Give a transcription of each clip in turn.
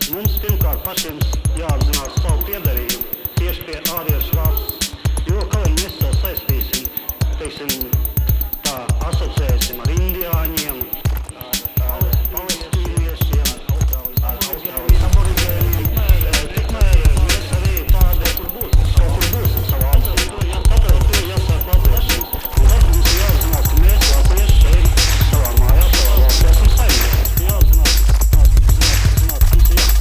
Mums pirmkārt pašiem jāapzinās savu piederību tieši pie āriešu valsts, jo kā viņi mēs to saistīsim, teiksim, tā asociēsim ar indiāņiem, ar palestīniešiem, ar aborigēniem, tikmēr mēs arī tādi, kaut kur būsim savā apziņā. Tāpēc to jāsāk latviešiem. Un tad mums jāapzinās, ka mēs latvieši šeit savā mājā, savā valstī esam saimnieki. Jāapzinās, mums ir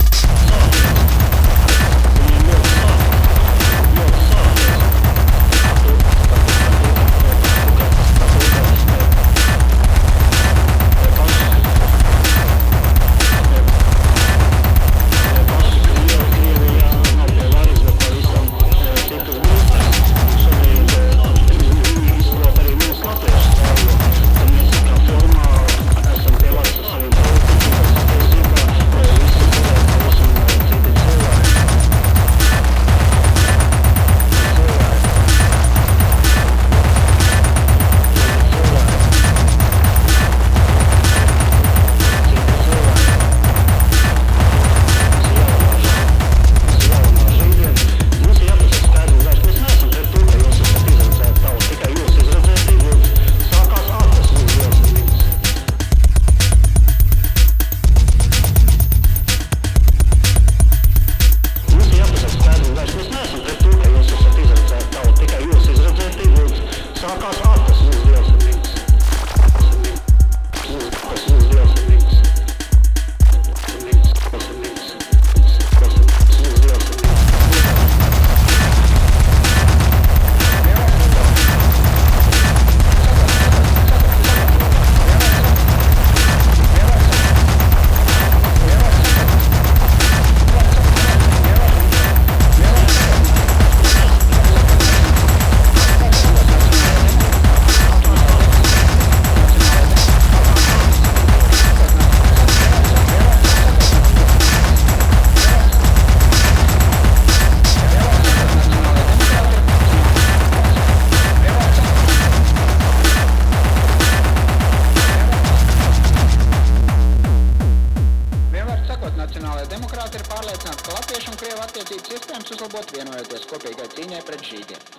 Nacionālajie demokrāti ir pārliecināti, ka latviešu un krievu attiecības iespējams uzlabot, vienojoties kopīgai cīņai pret žīdiem.